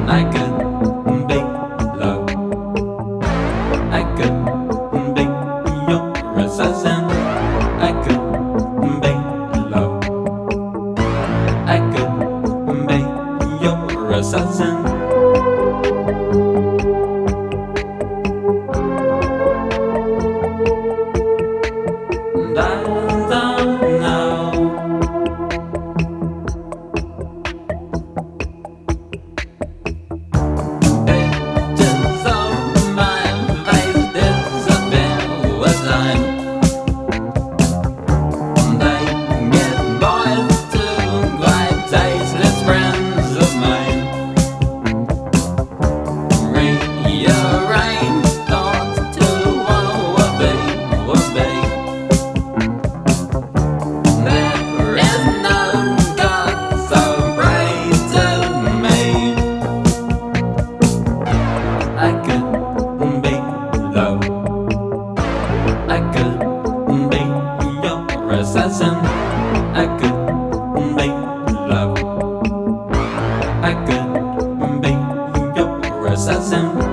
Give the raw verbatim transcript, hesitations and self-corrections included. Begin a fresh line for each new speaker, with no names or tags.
I could be love. I could be your assassin. I could be love. I could be your assassin. And I don't know. Pages of my face disappear with time. They get boys to quite tasteless friends of mine. Rearrange thoughts to what would be, would be. There is no God so brave to me. I could be love. I could be your assassin. I could be love. I could be your assassin.